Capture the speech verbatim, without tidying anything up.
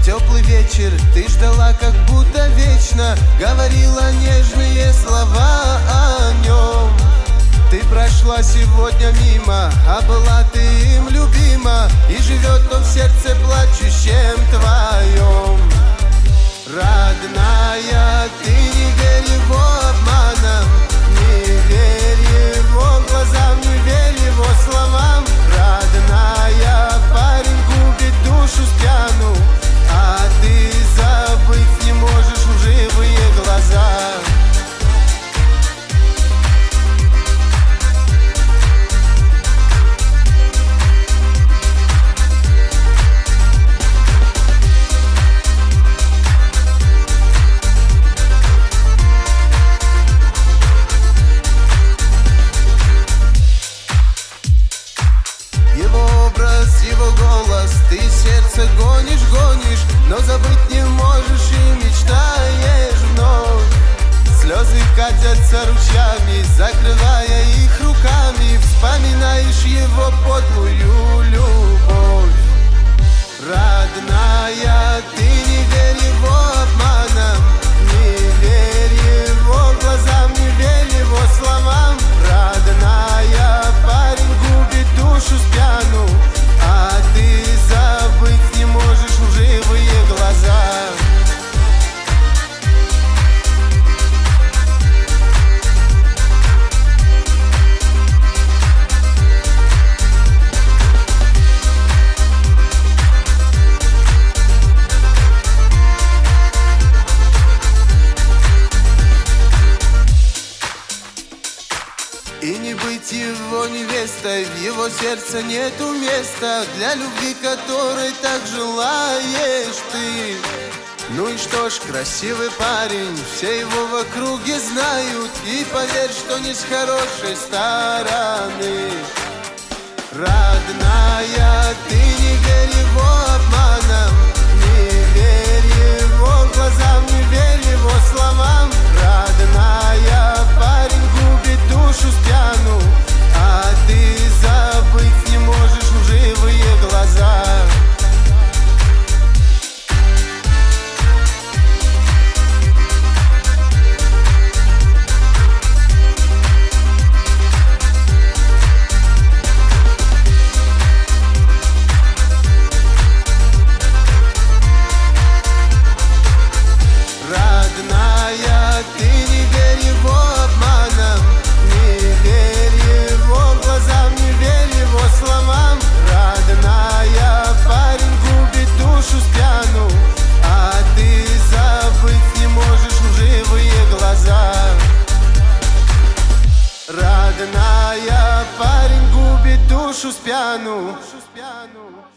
теплый вечер, ты ждала как будто вечно, говорила нежные слова о нем. Ты прошла сегодня мимо, а была ты им любима, и живет он в сердце плачущем твоем. Родная, ты не верь его обманам, не верь его глазам, не верь его словам. Родная, парень губит душу спьяну, а ты забыть не можешь лживые глаза. Его голос, ты сердце гонишь, гонишь, но забыть не можешь и мечтаешь вновь. Слезы катятся ручьями, закрывая их руками, вспоминаешь его подлую любовь. Родная, ты не верь его обманам, не верь его глазам, не верь его словам. Родная, парень губит душу спьяну, а ты забыть не можешь лживые глаза. И не быть его невестой, в его сердце нету места для любви, которой так желаешь ты. Ну и что ж, красивый парень, все его в округе знают, и поверь, что не с хорошей стороны. Родная, ты не верь его обманам, не верь его глазам, не верь его словам. Родная, парень губит душу спьяну, а ты забыть не можешь лживые глаза. Родная, ты не верь его обманам, не верь его глазам, не верь его словам. Родная, парень губит душу спьяну, а ты забыть не можешь лживые глаза. Родная, парень губит душу спьяну.